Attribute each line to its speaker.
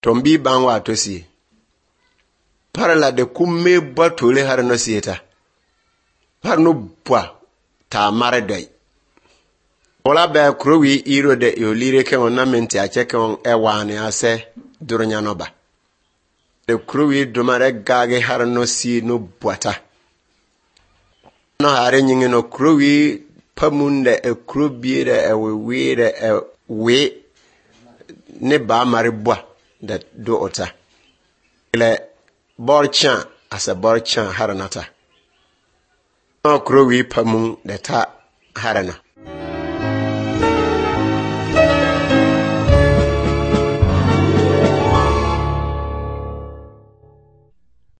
Speaker 1: tombi banwa to si par la de kumme batole har no sieta par no bwa ta mare dai ola be krowi iro de yo lire ke on na menti a cheke on ewane ase durunya no ba de krowi dumare gage har no si no bwata no hare nyingi no krowi pamunde e krobire e wire e we ne ba mare bwa de do ota le borchan asa borchan haranata no krowi pamun de ta harana